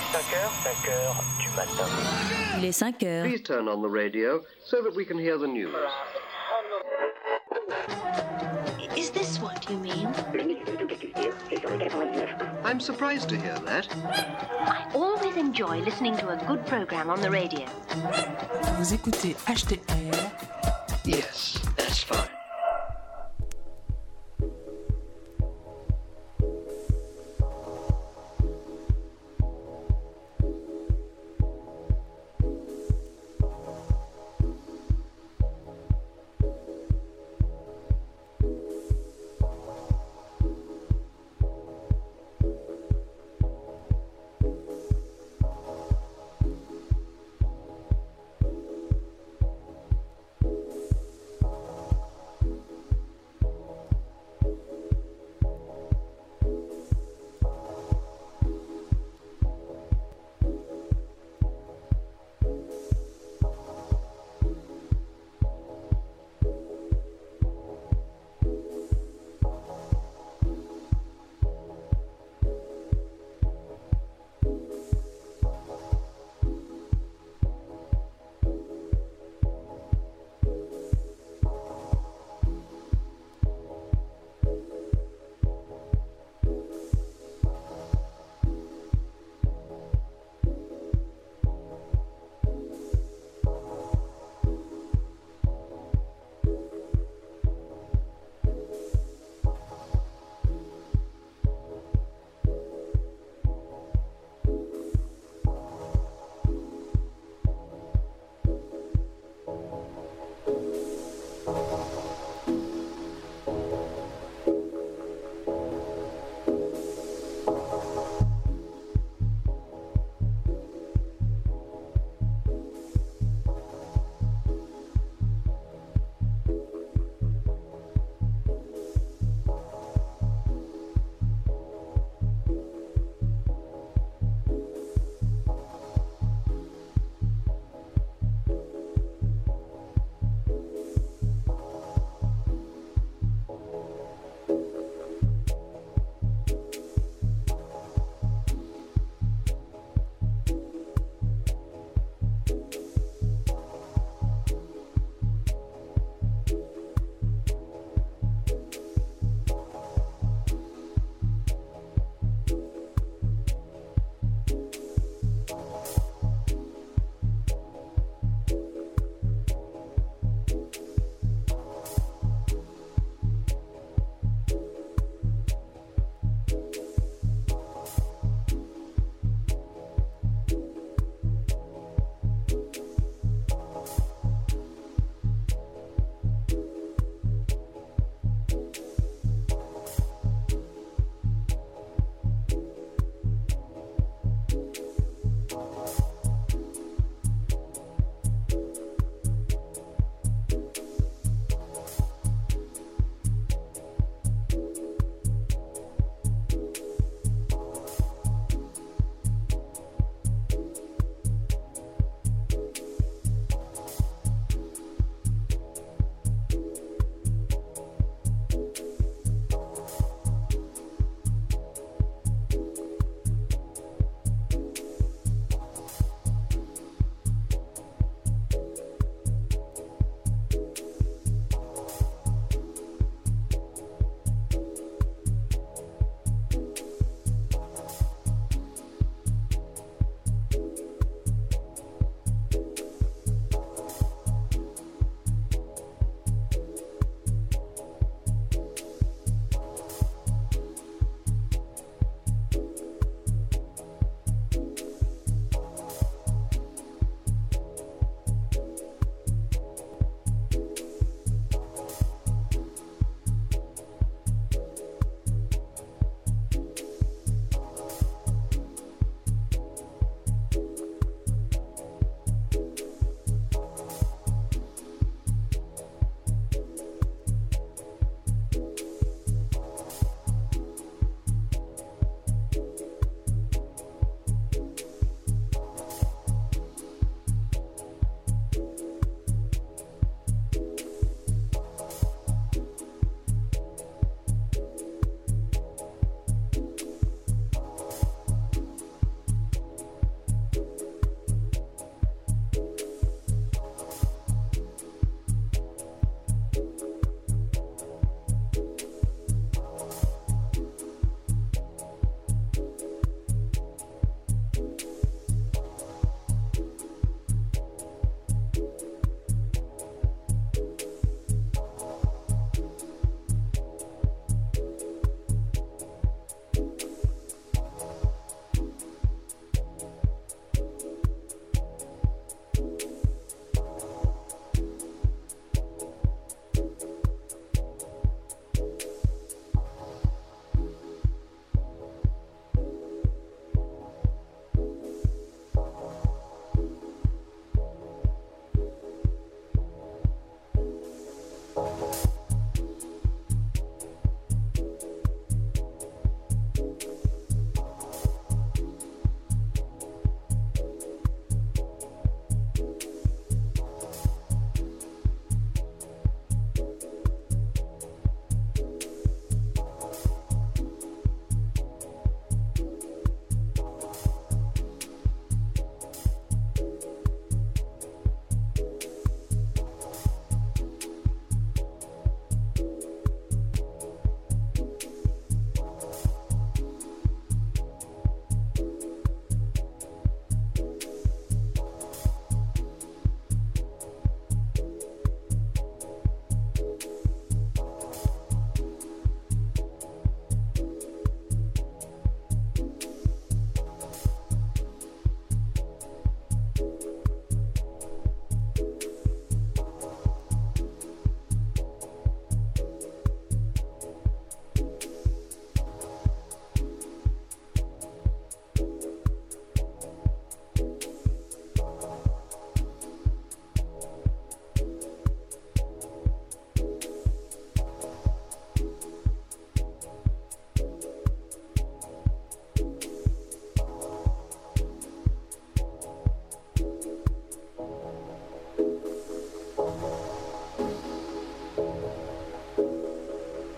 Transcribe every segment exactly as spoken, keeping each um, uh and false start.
cinq heures, cinq heures du matin. Il est cinq heures. Please turn on the radio so that we can hear the news. Is this what you mean? I'm surprised to hear that. I always enjoy listening to a good program on the radio. Vous écoutez H T R. Yes, that's fine.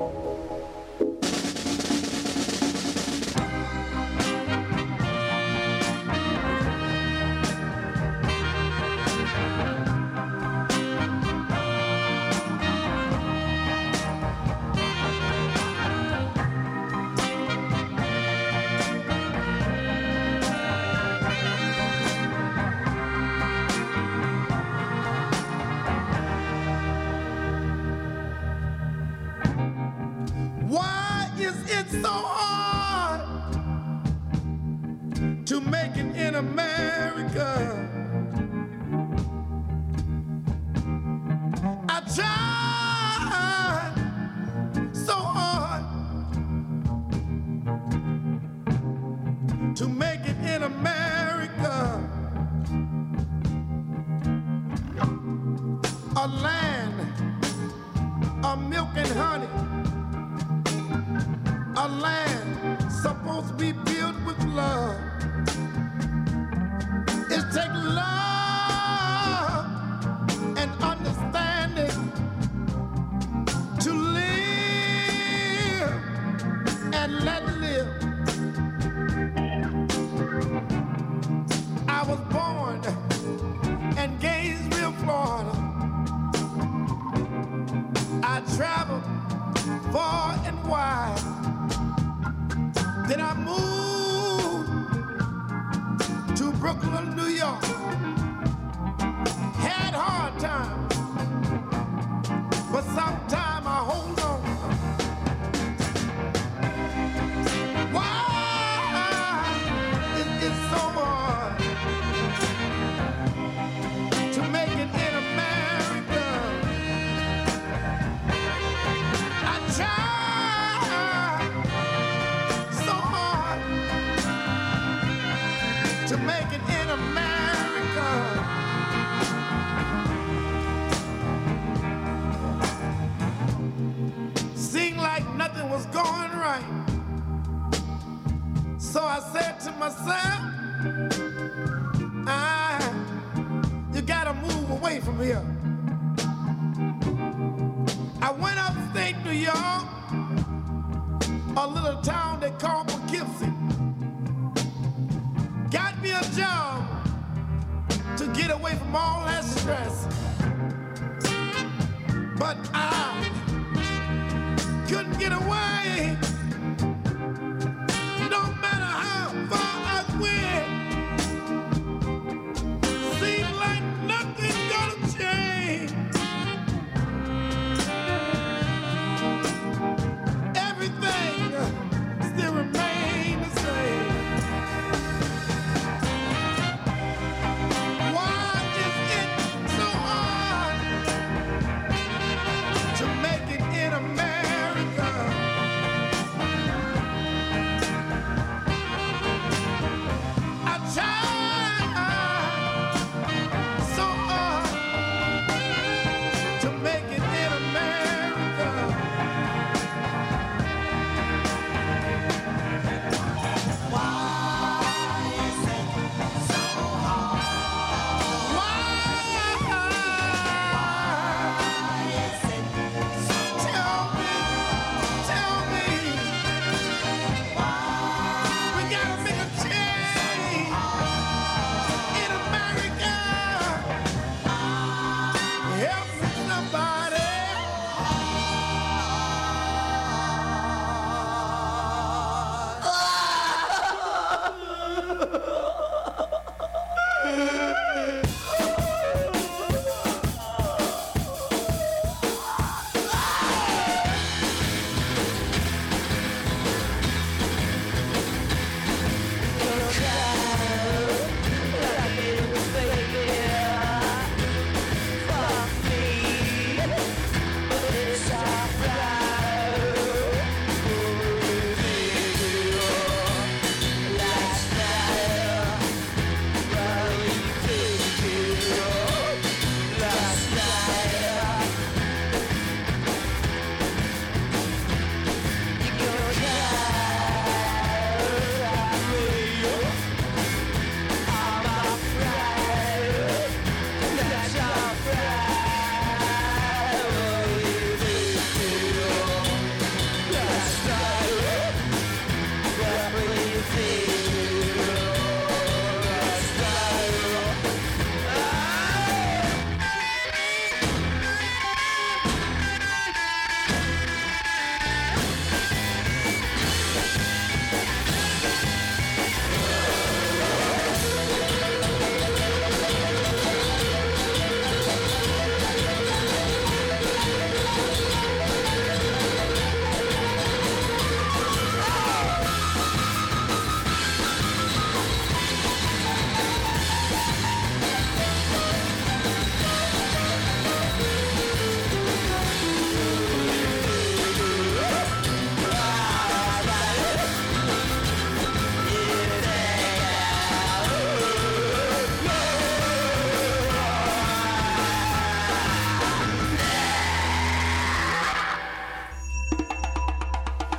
Why is it so hard to make it in America? I tried so hard to make it in America, a land of milk and honey, a land supposed to be built with love. It takes love and understanding to live and let live. I was born in Gainesville, Florida. I traveled far and wide. Then I moved to Brooklyn, New York. Had hard times, but sometime I hold on. Why is it so hard to make it in America? I tried so hard to make it in America. Seemed like nothing was going right. So I said to myself, ah, you gotta move away from here. I went upstate New York, a little town they call Poughkeepsie. Got me a job to get away from all that stress. But I couldn't get away. No matter how far I went, seemed like nothing gonna change. Everything still remains the same. Why is it so hard to make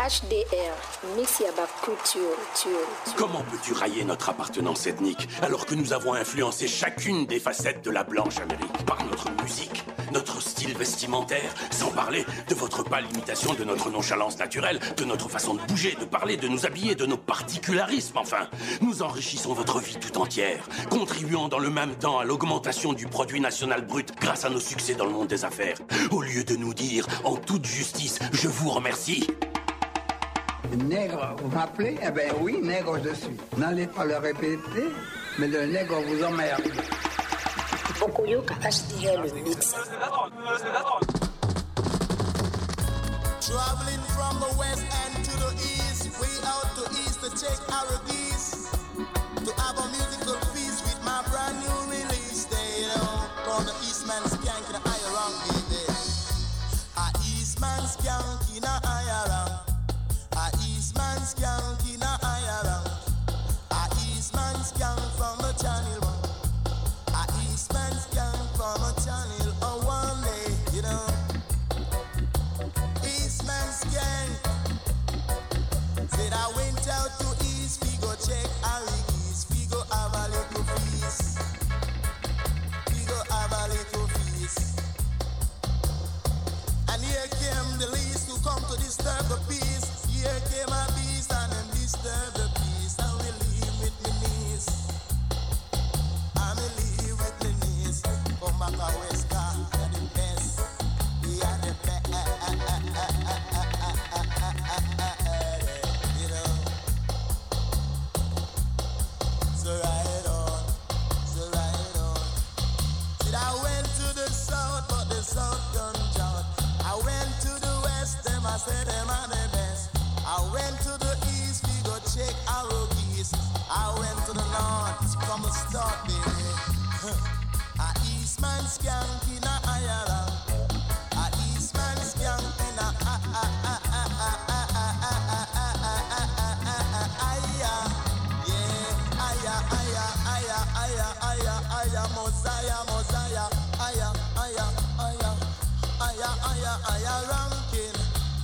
H D R, Messiaba Culture, Culture. Comment peux-tu railler notre appartenance ethnique alors que nous avons influencé chacune des facettes de la blanche Amérique par notre musique, notre style vestimentaire, sans parler de votre pâle imitation de notre nonchalance naturelle, de notre façon de bouger, de parler, de nous habiller, de nos particularismes, enfin. Nous enrichissons votre vie tout entière, contribuant dans le même temps à l'augmentation du produit national brut grâce à nos succès dans le monde des affaires. Au lieu de nous dire, en toute justice, je vous remercie. Nègre, vous m'appelez? Eh bien oui, nègre je suis. N'allez pas le répéter, mais le nègre vous emmerde. Bokoyoka H D R, le mix. Traveling from the west and to the east, way out to east to check our geese, to have a musical feast with my brand new release. They know, called the Eastman Skank in a higher rank, baby. A Eastman Skank in a higher rank. A Eastman Skank in a higher rank. A Eastman Skank from the channel one. A Eastman Skank from a channel oh, one day, you know. Eastman Skank said I went out to East, we go check our geese, we go have a little feast, we go have a little feast. And here came the least who come to disturb the peace. Here came a beast and them disturb the peace. And we leave with me knees, and we leave with me knees. Come back a West Car, we are the best, we are the best. You know, so ride on, so ride on. See, I went to the south, but the south done jump. I went to the west, them I said them are the best. I went to the east, we go check our geese. I went to the north, come and start, baby. A Eastman Skank in a higher rank. A Eastman Skank in a ah ah ah ah ah ah ah ah ah ah ah. Yeah, aya aya aya aya aya aya Mosiah Mosiah aya aya aya aya aya aya ranking.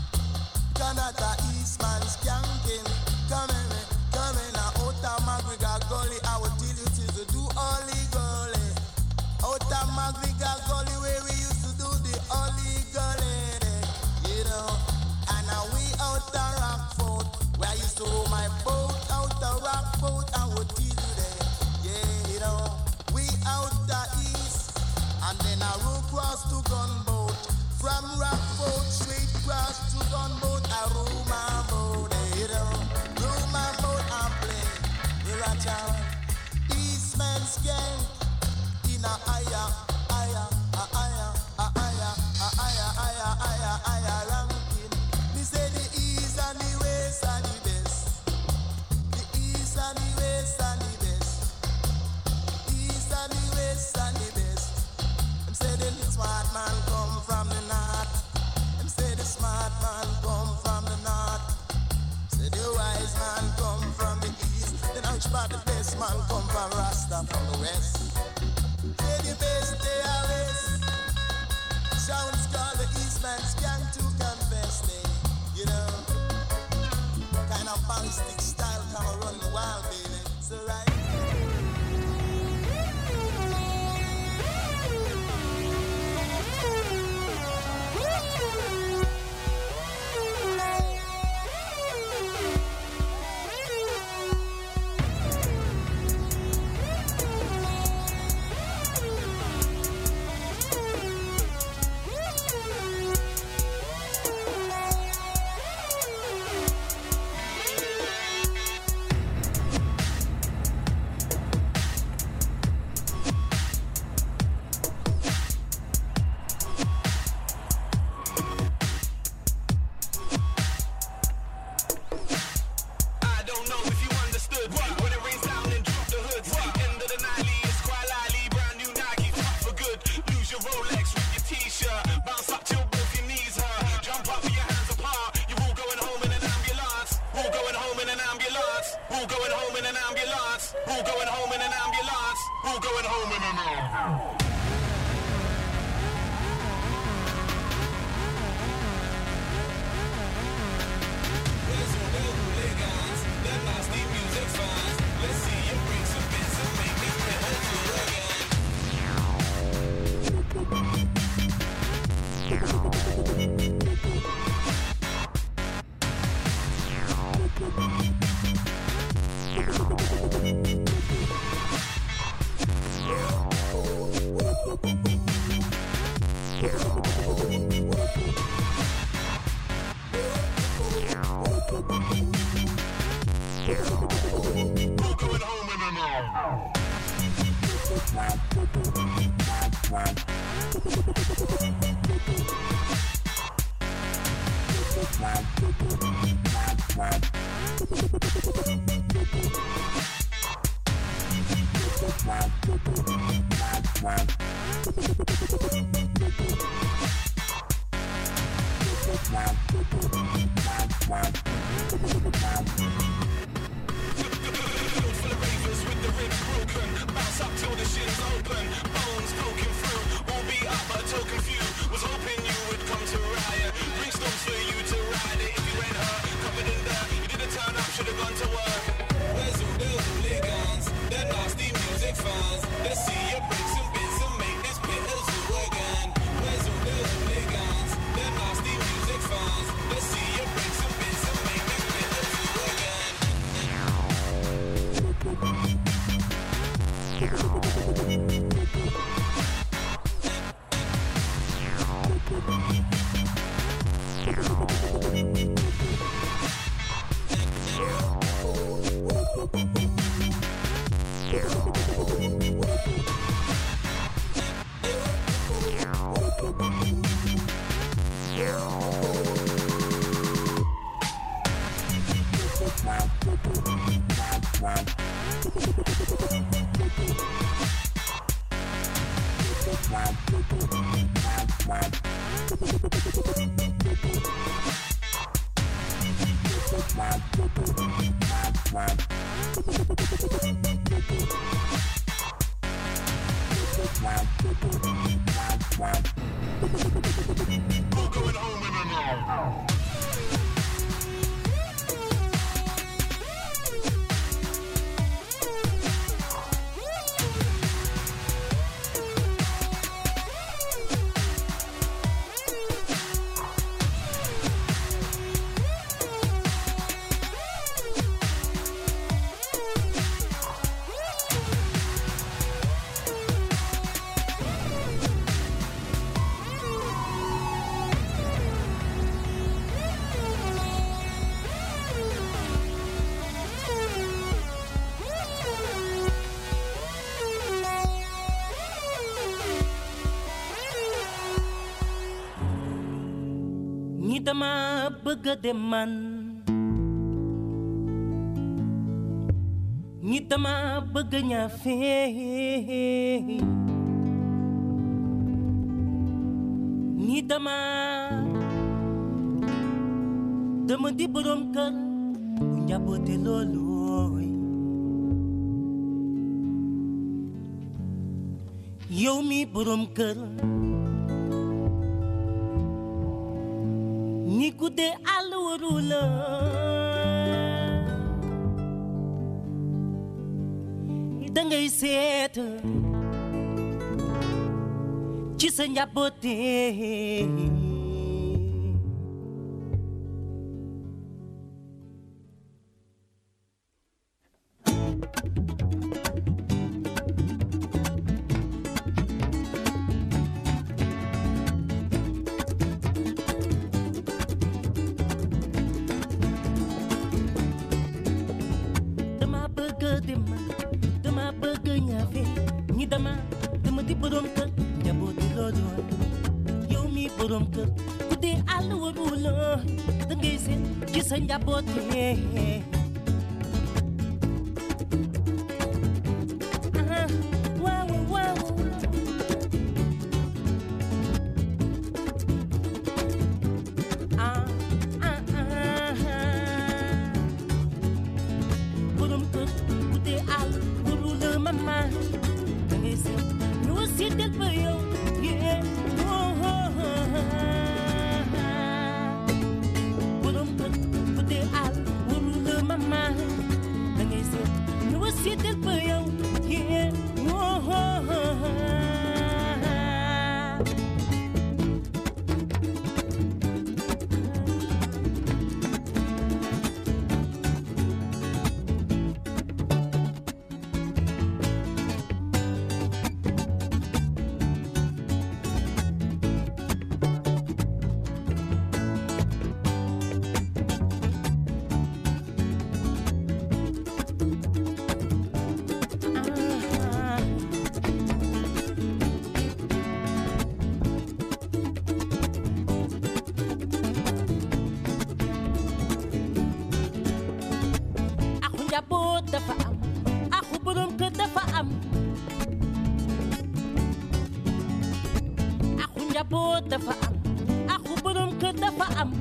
Canada Eastman Skanking. Come in, come in, out of Magriga Gully. I will tell you to do all legally. Out of Magriga Gully where we used to do the all legally. You know, and now we out of Rockford where I used to roll my boat out of Rockford. I will tell you that, yeah, you know, we out the east and then I roll cross to Gunboat. From Rockford straight cross to Gunboat, I roll my boat, you know, roll my boat and play. We're a town, Eastman Skank, in a higher, higher, a higher, a higher, a higher, higher, higher, higher ranking. Me say the east and the west are the best. The east and the west are the best. East and the west are the best. Them say the smart man come from the north. Them say the smart man come from the north. Say the wise man come from the east. Then which part the best man come from Rasta from the west. Say the best they are west. Sounds called the Eastman Skank to confess they, you know. Kind of ballistic style come run the wild, baby. So right. dama bëgg a dem man ñi dama bëgg a ñaafe ñi dama dama di borom kër bu njaboote loolu yow mi borom kër ni gudde àll waru la dangay seet ci sa njaboote njaboot dafa am aku borom kër dafa am aku njaboot dafa am aku borom kër dafa am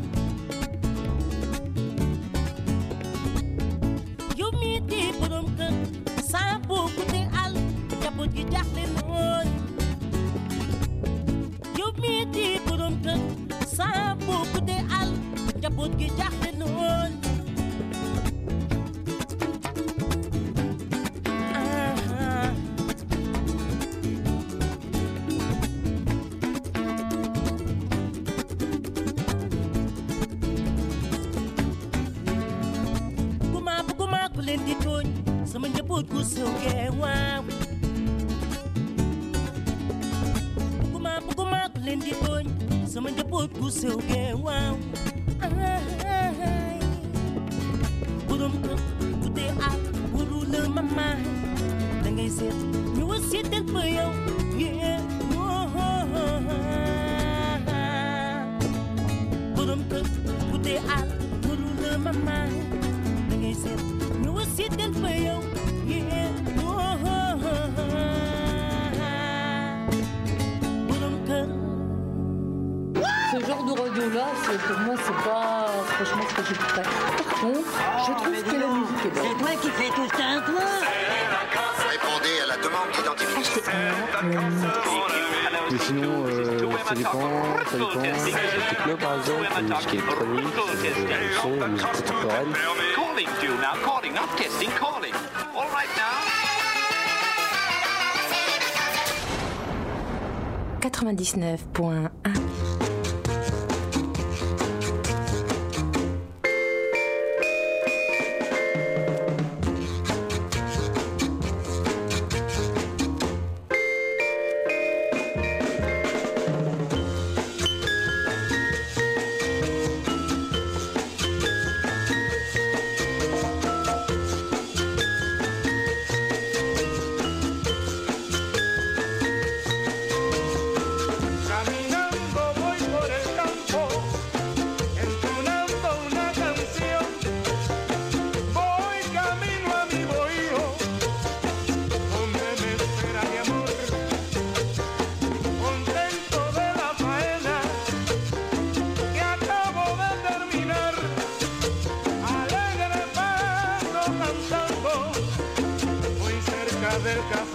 yow mii di borom kër saa boo guddee àll njaboot gi jaaxle lool yow mii di borom kër saa boo guddee àll njaboot gi jaaxle lool leen di tooñ sama njaboot gu sew gee waaw buguma buguma ku leen di tooñ sama njaboot gu sew gee waaw borom kër bu dee ak wuru la mama da ngay seet ñu wa seetal ba yow yee borom kër bu dee ak wuru la mama da ngay seet sit del feu, yeah. Ce genre de radio-là, c'est, pour moi, c'est pas franchement ce que j'écouterais. Par contre, je trouve que la musique est bonne. C'est toi qui fais tout ça, toi. Répondez à la demande d'identification. Mais sinon, euh, ça dépend, ça dépend. Techno par exemple, la musique électronique, le son, la musique contemporaine. Calling to now, calling, not testing, calling. All right now. quatre-vingt-dix-neuf point un del café.